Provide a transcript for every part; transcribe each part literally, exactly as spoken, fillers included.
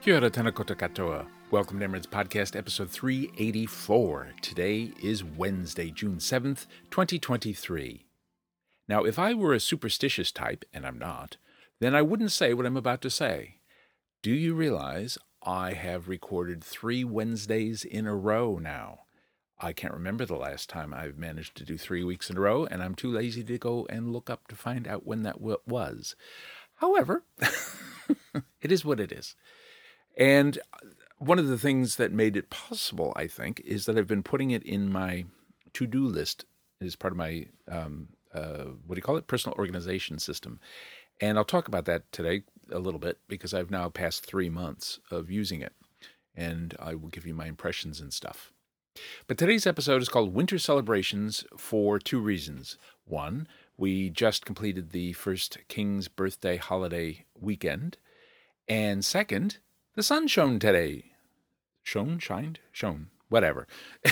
Kia ora tēnā koutou katoa. Welcome to Emirates Podcast, episode three eighty-four. Today is Wednesday, June seventh, twenty twenty-three. Now, if I were a superstitious type, and I'm not, then I wouldn't say what I'm about to say. Do you realize I have recorded three Wednesdays in a row now? I can't remember the last time I've managed to do three weeks in a row, and I'm too lazy to go and look up to find out when that was. However, it is what it is. And one of the things that made it possible, I think, is that I've been putting it in my to-do list as part of my, um, uh, what do you call it, personal organization system. And I'll talk about that today a little bit because I've now passed three months of using it. And I will give you my impressions and stuff. But today's episode is called Winter Celebrations for two reasons. One, we just completed the first King's birthday holiday weekend. And second, the sun shone today. Shone? Shined? Shone. Whatever.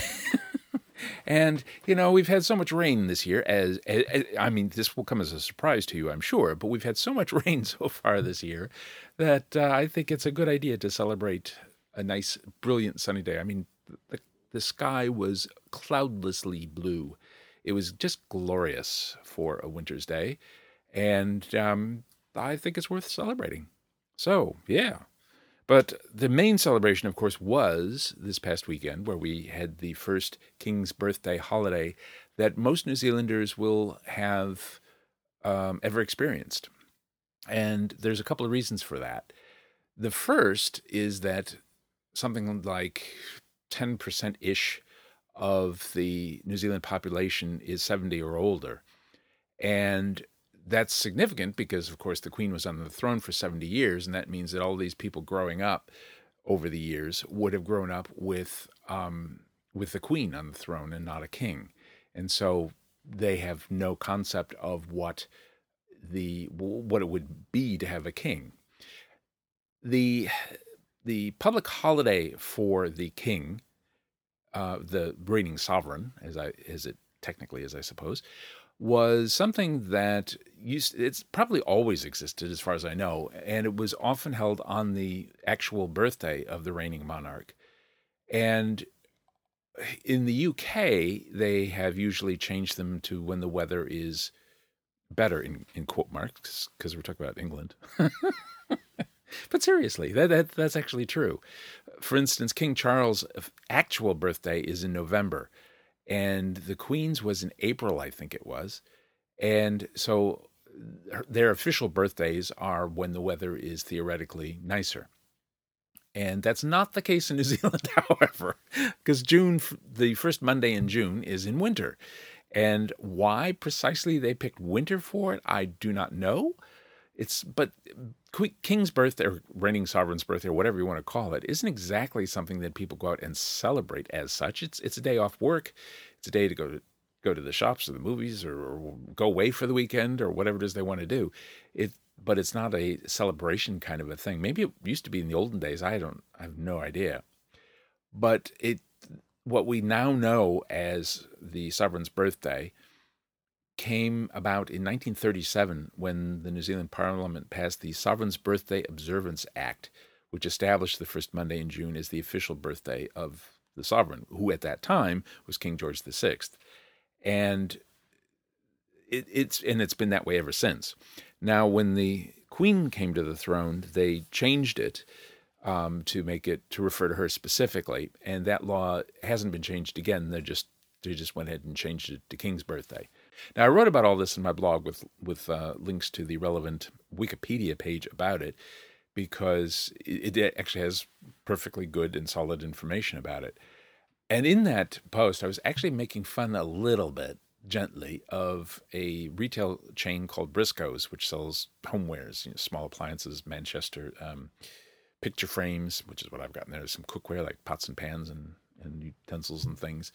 And, you know, we've had so much rain this year, as, as I mean, this will come as a surprise to you, I'm sure, but we've had so much rain so far this year that uh, I think it's a good idea to celebrate a nice, brilliant sunny day. I mean, the, the sky was cloudlessly blue. It was just glorious for a winter's day, and um, I think it's worth celebrating. So, yeah. But the main celebration, of course, was this past weekend where we had the first King's birthday holiday that most New Zealanders will have um, ever experienced. And there's a couple of reasons for that. The first is that something like ten percent-ish of the New Zealand population is seventy or older. And that's significant because, of course, the Queen was on the throne for seventy years, and that means that all these people growing up over the years would have grown up with um, with the Queen on the throne and not a king. And so they have no concept of what the what it would be to have a king. The the public holiday for the king, uh, the reigning sovereign, as I as it technically is, I suppose, was something that used, it's probably always existed as far as I know, and it was often held on the actual birthday of the reigning monarch. And in the U K, they have usually changed them to when the weather is better, in, in quote marks, because we're talking about England. But seriously, that, that that's actually true. For instance, King Charles' actual birthday is in November, and the Queen's was in April, I think it was. And so their official birthdays are when the weather is theoretically nicer. And that's not the case in New Zealand, however, because June, the first Monday in June, is in winter. And why precisely they picked winter for it, I do not know. It's but King's birthday, or reigning sovereign's birthday, or whatever you want to call it, isn't exactly something that people go out and celebrate as such. It's it's a day off work. It's a day to go to go to the shops or the movies, or, or go away for the weekend, or whatever it is they want to do. It but it's not a celebration kind of a thing. Maybe it used to be in the olden days. I don't. I have no idea. But it what we now know as the sovereign's birthday came about in nineteen thirty-seven when the New Zealand Parliament passed the Sovereign's Birthday Observance Act, which established the first Monday in June as the official birthday of the sovereign, who at that time was King George the Sixth. And it, it's and it's been that way ever since. Now, when the Queen came to the throne, they changed it um, to make it to refer to her specifically, and that law hasn't been changed again. They just they just went ahead and changed it to King's birthday. Now, I wrote about all this in my blog with with uh, links to the relevant Wikipedia page about it, because it, it actually has perfectly good and solid information about it. And in that post, I was actually making fun a little bit, gently, of a retail chain called Briscoes, which sells homewares, you know, small appliances, Manchester um, picture frames, which is what I've gotten there, some cookware like pots and pans and, and utensils and things.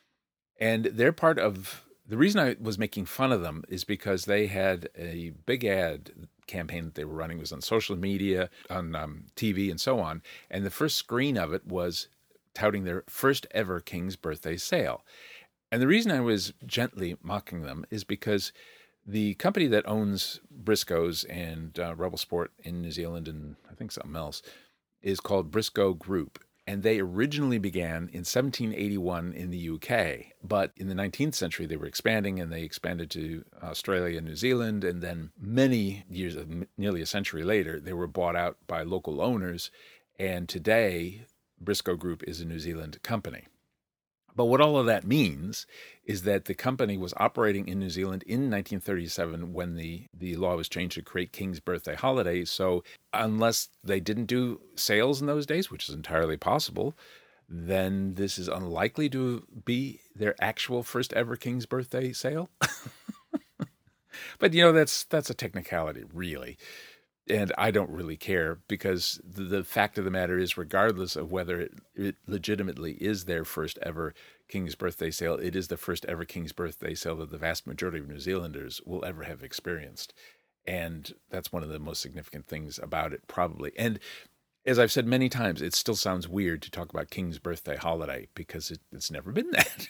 And they're part of... The reason I was making fun of them is because they had a big ad campaign that they were running. It was on social media, on um, T V, and so on. And the first screen of it was touting their first ever King's birthday sale. And the reason I was gently mocking them is because the company that owns Briscoes and uh, Rebel Sport in New Zealand, and I think something else, is called Briscoe Group. And they originally began in seventeen eighty-one in the U K. But in the nineteenth century, they were expanding, and they expanded to Australia and New Zealand. And then many years, nearly a century later, they were bought out by local owners. And today, Briscoe Group is a New Zealand company. But what all of that means is that the company was operating in New Zealand in nineteen thirty-seven when the, the law was changed to create King's birthday holiday. So unless they didn't do sales in those days, which is entirely possible, then this is unlikely to be their actual first ever King's birthday sale. But, you know, that's that's a technicality, really. And I don't really care, because the, the fact of the matter is, regardless of whether it, it legitimately is their first ever King's birthday sale, it is the first ever King's birthday sale that the vast majority of New Zealanders will ever have experienced. And that's one of the most significant things about it, probably. And as I've said many times, it still sounds weird to talk about King's birthday holiday, because it, it's never been that.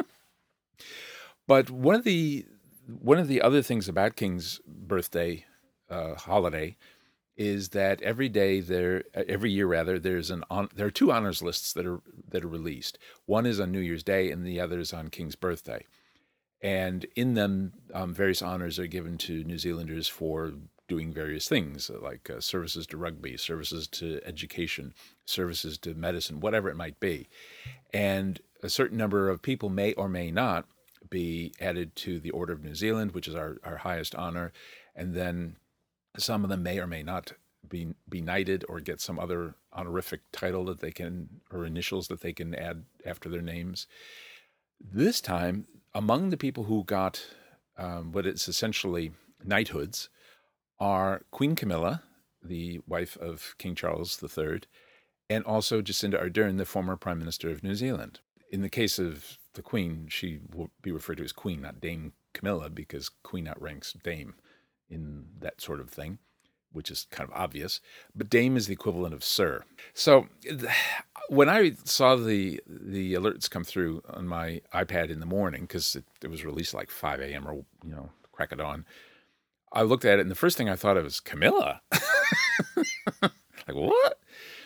But one of the one of the other things about King's birthday uh, holiday is that every day there, every year rather, there's an on, there are two honors lists that are that are released. One is on New Year's Day, and the other is on King's birthday. And in them, um, various honors are given to New Zealanders for doing various things, like uh, services to rugby, services to education, services to medicine, whatever it might be. And a certain number of people may or may not be added to the Order of New Zealand, which is our, our highest honor. And then some of them may or may not be be knighted or get some other honorific title that they can, or initials that they can add after their names. This time, among the people who got um, what is essentially knighthoods are Queen Camilla, the wife of King Charles the Third, and also Jacinda Ardern, the former Prime Minister of New Zealand. In the case of the Queen, she will be referred to as Queen, not Dame Camilla, because Queen outranks Dame in that sort of thing, which is kind of obvious. But Dame is the equivalent of Sir. So when I saw the the alerts come through on my iPad in the morning, because it, it was released like five a.m. or, you know, crack of dawn, I looked at it, and the first thing I thought of was Camilla. Like, what?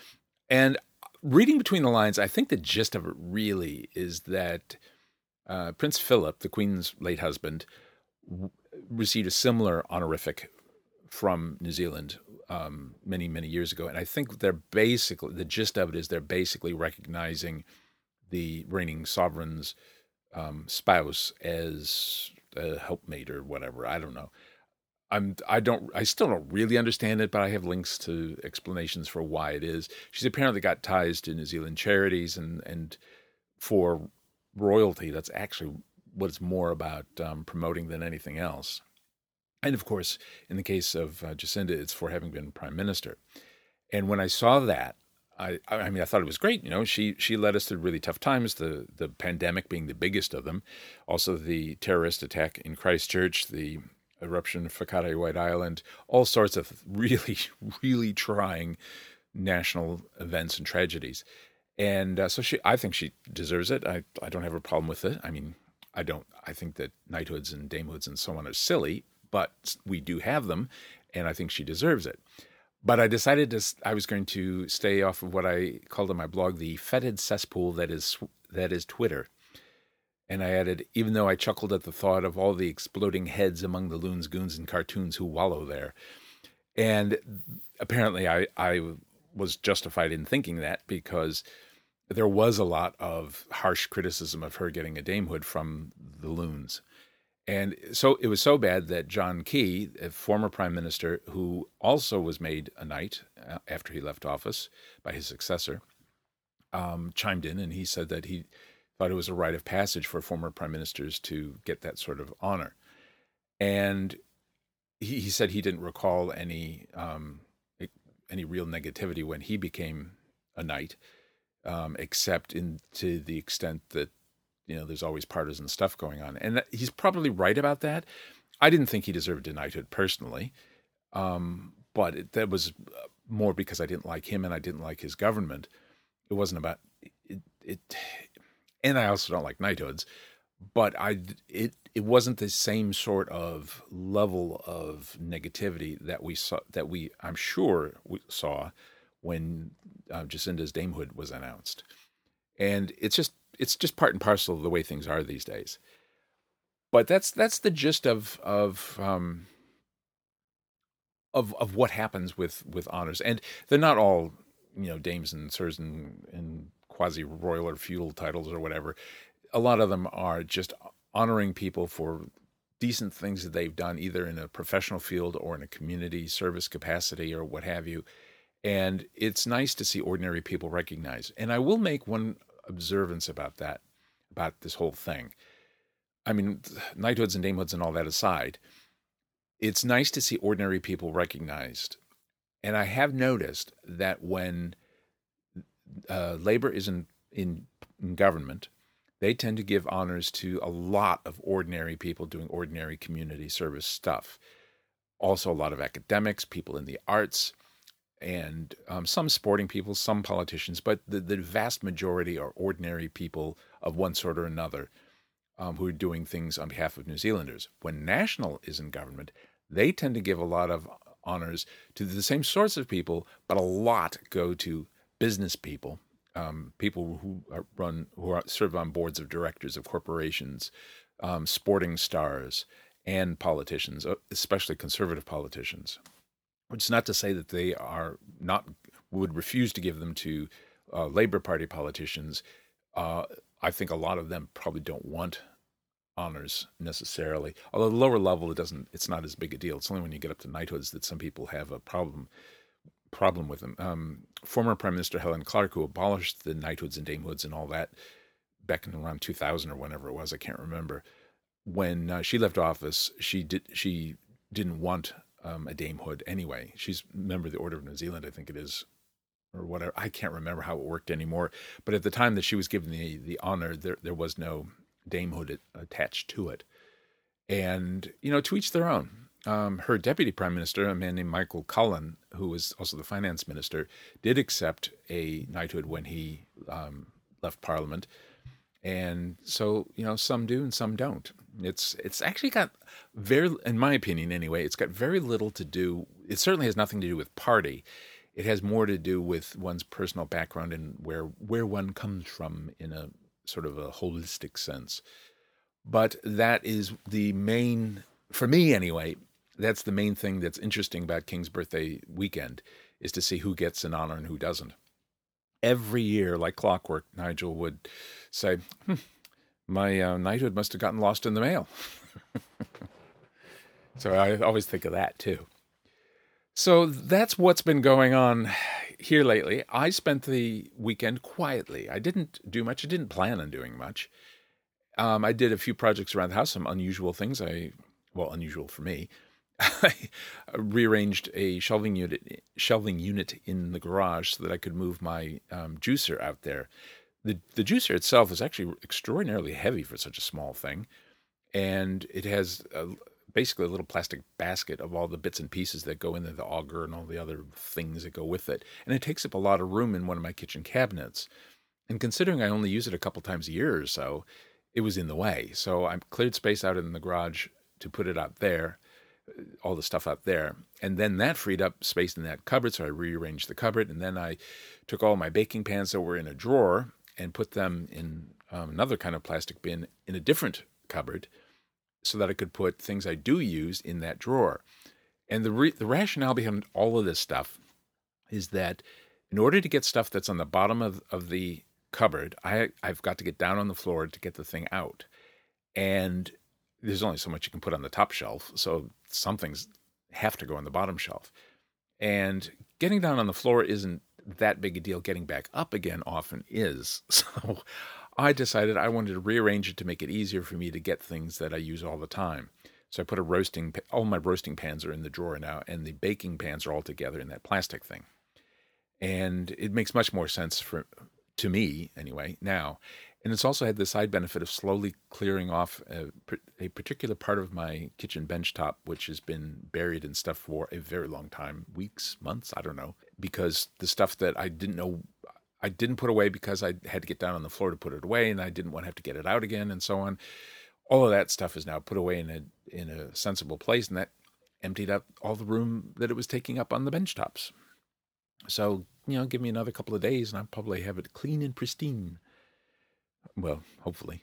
And reading between the lines, I think the gist of it really is that uh, Prince Philip, the Queen's late husband, w- received a similar honorific from New Zealand um, many, many years ago. And I think they're basically, the gist of it is they're basically recognizing the reigning sovereign's um, spouse as a helpmate or whatever. I don't know. I'm, I don't, I still don't really understand it, but I have links to explanations for why it is. She's apparently got ties to New Zealand charities, and, and for royalty, that's actually what it's more about um, promoting than anything else. And of course, in the case of uh, Jacinda, it's for having been prime minister. And when I saw that, I, I mean, I thought it was great. You know, she she led us through really tough times, the the pandemic being the biggest of them, also the terrorist attack in Christchurch, the eruption of Whakaari White Island, all sorts of really, really trying national events and tragedies. And uh, so she, I think she deserves it. I, I don't have a problem with it. I mean, I don't, I think that knighthoods and damehoods and so on are silly, but we do have them, and I think she deserves it. But I decided to, I was going to stay off of what I called on my blog the fetid cesspool that is that is Twitter. And I added, even though I chuckled at the thought of all the exploding heads among the loons, goons, and cartoons who wallow there. And apparently I, I was justified in thinking that, because there was a lot of harsh criticism of her getting a damehood from the loons. And so it was so bad that John Key, a former prime minister who also was made a knight after he left office by his successor, um, chimed in, and he said that he thought it was a rite of passage for former prime ministers to get that sort of honor. And he, he said he didn't recall any um, any real negativity when he became a knight, um, except in to the extent that, you know, there's always partisan stuff going on. And that, he's probably right about that. I didn't think he deserved a knighthood personally, um, but it, that was more because I didn't like him and I didn't like his government. It wasn't about it. it and I also don't like knighthoods, but I it it wasn't the same sort of level of negativity that we saw that we I'm sure we saw when uh, Jacinda's damehood was announced. And it's just it's just part and parcel of the way things are these days. But that's that's the gist of of um, of of what happens with with honors, and they're not all, you know, dames and sirs and, and quasi royal or feudal titles or whatever. A lot of them are just honoring people for decent things that they've done, either in a professional field or in a community service capacity or what have you. And it's nice to see ordinary people recognized. And I will make one observance about that, about this whole thing. I mean, knighthoods and damehoods and all that aside, it's nice to see ordinary people recognized. And I have noticed that when uh, labor is in, in, in government, they tend to give honors to a lot of ordinary people doing ordinary community service stuff. Also, a lot of academics, people in the arts, and um, some sporting people, some politicians, but the, the vast majority are ordinary people of one sort or another um, who are doing things on behalf of New Zealanders. When National is in government, they tend to give a lot of honors to the same sorts of people, but a lot go to business people, um, people who are run, who are, serve on boards of directors of corporations, um, sporting stars, and politicians, especially conservative politicians. Which is not to say that they are not would refuse to give them to uh, Labour Party politicians. Uh, I think a lot of them probably don't want honors necessarily. Although the lower level, it doesn't. It's not as big a deal. It's only when you get up to knighthoods that some people have a problem problem with them. Um, former Prime Minister Helen Clark, who abolished the knighthoods and damehoods and all that back in around two thousand or whenever it was, I can't remember. When uh, she left office, she did she didn't want Um, a damehood anyway. She's a member of the Order of New Zealand, I think it is, or whatever. I can't remember how it worked anymore. But at the time that she was given the, the honor, there there was no damehood attached to it. And, you know, to each their own. Um, her deputy prime minister, a man named Michael Cullen, who was also the finance minister, did accept a knighthood when he um, left Parliament. And so, you know, some do and some don't. It's it's actually got very, in my opinion anyway, it's got very little to do, it certainly has nothing to do with party. It has more to do with one's personal background and where where one comes from in a sort of a holistic sense. But that is the main, for me anyway, that's the main thing that's interesting about King's birthday weekend, is to see who gets an honor and who doesn't. Every year, like clockwork, Nigel would say, hmm, my uh, knighthood must have gotten lost in the mail. So I always think of that, too. So that's what's been going on here lately. I spent the weekend quietly. I didn't do much. I didn't plan on doing much. Um, I did a few projects around the house, some unusual things. I, well, unusual for me. I rearranged a shelving unit, shelving unit in the garage so that I could move my um, juicer out there. The the juicer itself is actually extraordinarily heavy for such a small thing, and it has a, basically a little plastic basket of all the bits and pieces that go in there, the auger and all the other things that go with it, and it takes up a lot of room in one of my kitchen cabinets. And considering I only use it a couple times a year or so, it was in the way. So I cleared space out in the garage to put it out there, all the stuff out there. And then that freed up space in that cupboard, so I rearranged the cupboard. And then I took all my baking pans that were in a drawer and put them in um, another kind of plastic bin in a different cupboard so that I could put things I do use in that drawer. And the re- the rationale behind all of this stuff is that in order to get stuff that's on the bottom of, of the cupboard, I, I've got to get down on the floor to get the thing out. And there's only so much you can put on the top shelf, so some things have to go on the bottom shelf. And getting down on the floor isn't that big a deal. Getting back up again often is. So I decided I wanted to rearrange it to make it easier for me to get things that I use all the time. So I put a roasting, all my roasting pans are in the drawer now, and the baking pans are all together in that plastic thing. And it makes much more sense for, to me anyway, now. And it's also had the side benefit of slowly clearing off a, a particular part of my kitchen benchtop, which has been buried in stuff for a very long time, weeks, months, I don't know, because the stuff that I didn't know, I didn't put away because I had to get down on the floor to put it away, and I didn't want to have to get it out again, and so on. All of that stuff is now put away in a in a sensible place, and that emptied out all the room that it was taking up on the benchtops. So, you know, give me another couple of days and I'll probably have it clean and pristine. Well, hopefully.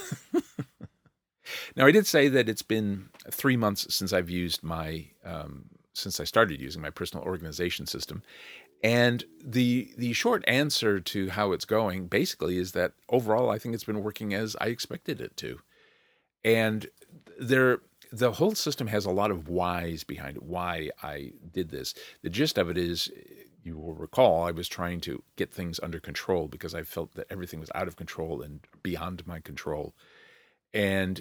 Now, I did say that it's been three months since I've used my, um, since I started using my personal organization system. And the the short answer to how it's going basically is that overall, I think it's been working as I expected it to. And there, the whole system has a lot of whys behind it, why I did this. The gist of it is, you will recall, I was trying to get things under control because I felt that everything was out of control and beyond my control. And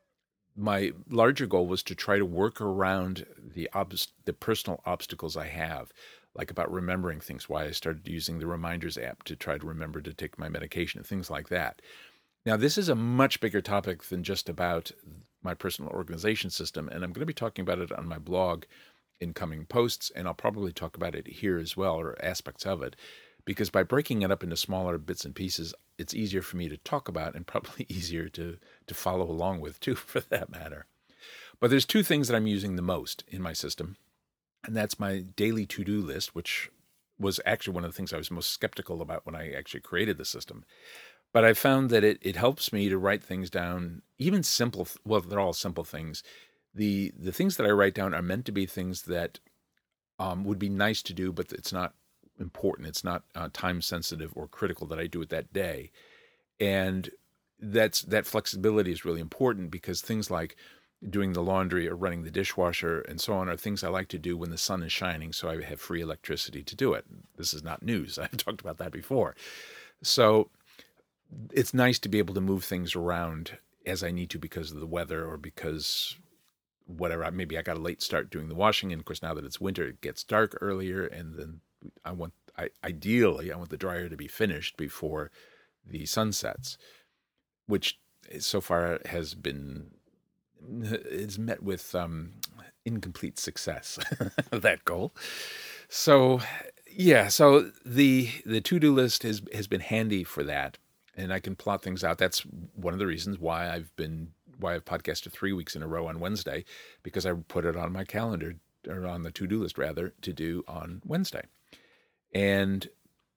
my larger goal was to try to work around the obst- the personal obstacles I have, like about remembering things, why I started using the Reminders app to try to remember to take my medication and things like that. Now, this is a much bigger topic than just about my personal organization system, and I'm going to be talking about it on my blog in coming posts, and I'll probably talk about it here as well, or aspects of it, because by breaking it up into smaller bits and pieces, it's easier for me to talk about and probably easier to, to follow along with, too, for that matter. But there's two things that I'm using the most in my system, and that's my daily to-do list, which was actually one of the things I was most skeptical about when I actually created the system. But I found that it, it helps me to write things down, even simple, well, they're all simple things. The the things that I write down are meant to be things that um, would be nice to do, but it's not important. It's not uh, time sensitive or critical that I do it that day. And that's that flexibility is really important, because things like doing the laundry or running the dishwasher and so on are things I like to do when the sun is shining, so I have free electricity to do it. This is not news. I've talked about that before. So it's nice to be able to move things around as I need to because of the weather or because whatever. Maybe I got a late start doing the washing, and of course now that it's winter, it gets dark earlier, and then I want, I, ideally, I want the dryer to be finished before the sun sets, which so far has been, is met with um, incomplete success, that goal. So, yeah, so the the to-do list has, has been handy for that, and I can plot things out. That's one of the reasons why I've been, why I've podcasted three weeks in a row on Wednesday, because I put it on my calendar, or on the to-do list rather, to do on Wednesday. And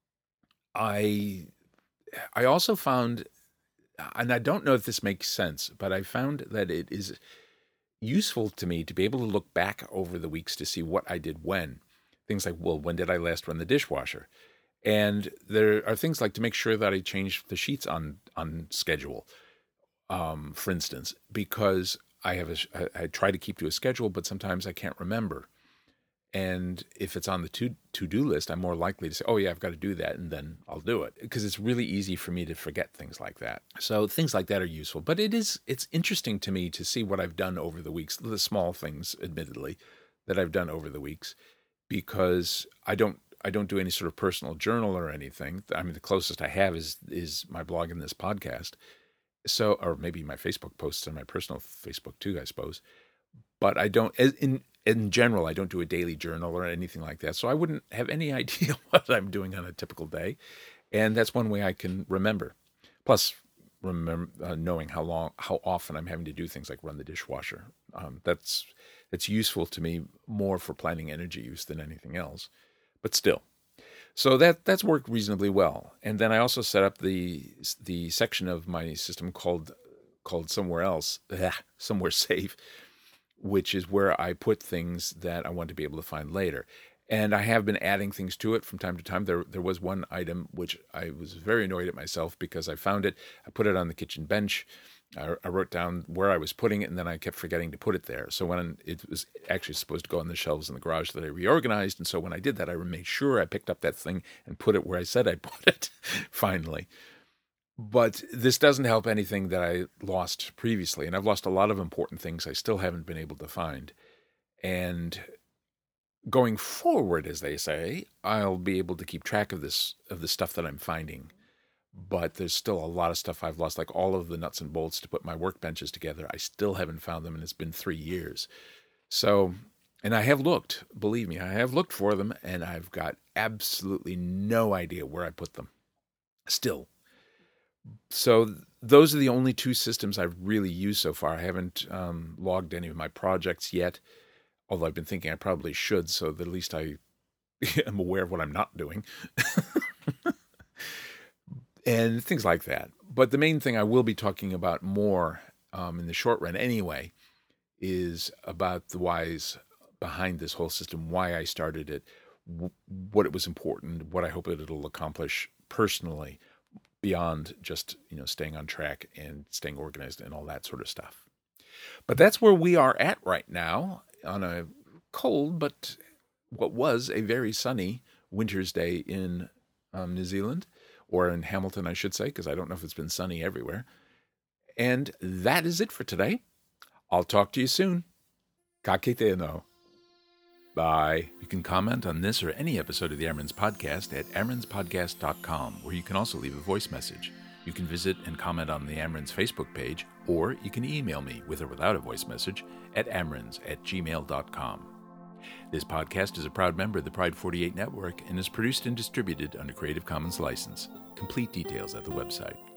I I also found, and I don't know if this makes sense, but I found that it is useful to me to be able to look back over the weeks to see what I did when. Things like, well, when did I last run the dishwasher? And there are things like to make sure that I change the sheets on on schedule, um, for instance, because I have a, I, I try to keep to a schedule, but sometimes I can't remember. And if it's on the to, to-do list, I'm more likely to say, oh yeah, I've got to do that, and then I'll do it, because it's really easy for me to forget things like that. So things like that are useful, but it is, it's interesting to me to see what I've done over the weeks, the small things, admittedly, that I've done over the weeks, because I don't, I don't do any sort of personal journal or anything. I mean, the closest I have is, is my blog and this podcast. So, or maybe my Facebook posts on my personal Facebook too, I suppose. But I don't, in in general, I don't do a daily journal or anything like that. So I wouldn't have any idea what I'm doing on a typical day. And that's one way I can remember. Plus, remember uh, knowing how long, how often I'm having to do things like run the dishwasher. Um, that's that's useful to me more for planning energy use than anything else. But still. So that that's worked reasonably well. And then I also set up the the section of my system called called Somewhere Else, Somewhere Safe, which is where I put things that I want to be able to find later. And I have been adding things to it from time to time. There there was one item which I was very annoyed at myself because I found it. I put it on the kitchen bench. I, I wrote down where I was putting it, and then I kept forgetting to put it there. So when it was actually supposed to go on the shelves in the garage that I reorganized, and so when I did that, I made sure I picked up that thing and put it where I said I'd put it, finally. But this doesn't help anything that I lost previously, and I've lost a lot of important things I still haven't been able to find. And going forward, as they say, I'll be able to keep track of this, of the stuff that I'm finding. But there's still a lot of stuff I've lost, like all of the nuts and bolts to put my workbenches together. I still haven't found them, and it's been three years. So, and I have looked, believe me, I have looked for them, and I've got absolutely no idea where I put them. Still. So those are the only two systems I've really used so far. I haven't um, logged any of my projects yet, although I've been thinking I probably should, so that at least I am aware of what I'm not doing. And things like that. But the main thing I will be talking about more um, in the short run anyway is about the whys behind this whole system, why I started it, w- what it was important, what I hope it, it'll accomplish personally beyond just, you know, staying on track and staying organized and all that sort of stuff. But that's where we are at right now on a cold, but what was a very sunny winter's day in um, New Zealand, or in Hamilton, I should say, because I don't know if it's been sunny everywhere. And that is it for today. I'll talk to you soon. Ka kite no. Bye. You can comment on this or any episode of the Amron's Podcast at amrons podcast dot com, where you can also leave a voice message. You can visit and comment on the Amron's Facebook page, or you can email me with or without a voice message at amrons at gmail dot com. This podcast is a proud member of the Pride forty-eight Network and is produced and distributed under Creative Commons license. Complete details at the website.